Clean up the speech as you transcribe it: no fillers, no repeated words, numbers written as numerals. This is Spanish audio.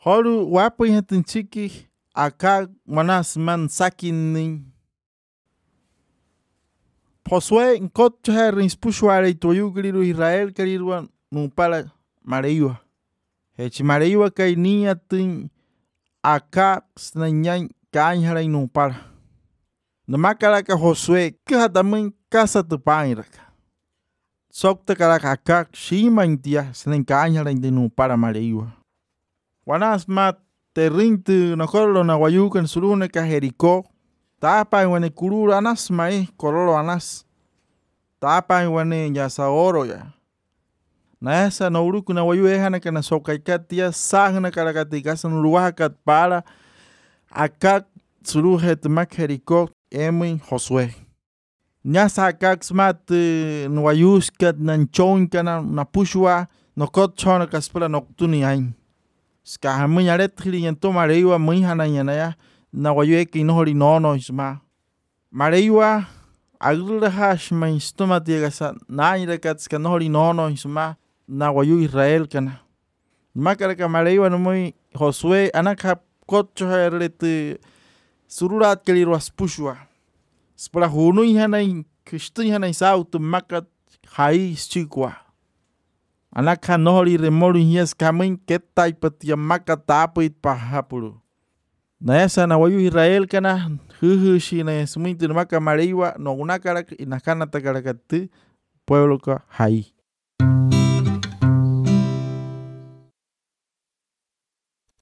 Horu wapo hatin chiki acá manas man sakin Josué nkotcho herins pushware toyu querido Israel querido no para mareiwa. Hechi mareiwa kay niya tin acá snanyan kanhara no para. Namakara ka Josué que hatamin casa tu pairaka. Sokta karaka acá shima intia snen kanhara no para mareiwa. Wanas mat terrintu nokolo na wayukan surune ka Jericó. Tapa wane kururu anas mai kororo anas. Tapa wane ya saoro ya. Na esa na uruku na wayu ehana kana sokaikat sahna karakatikasa nuruakat para akak suruhet mak Jericó emi Josué. Nyasa akak smat nuayuskat nanchonka na pushwa nokot chona kaspala noktuni ain. Skahamun yaret hili yanto mareiwa muihana yanaya na wayueki nohori nono isma. Mareiwa aglahash ma instoma tiegasa na irakatska nohori nono isma na wayu Israel kana. Makaraka mareiwa no muy Josué anakha kotcho herlet sururat keliruas pushwa. Spra hunu ihana kishtu ihana isautu makat hais chikwa. Anakha nohori remolu hias kamin ketai patia makatapuit pahapuru. Na esa na wayu Israel kana huhushi na sumintu maka mareiwa no unakarak inakana takarakatu pueblo ka hai.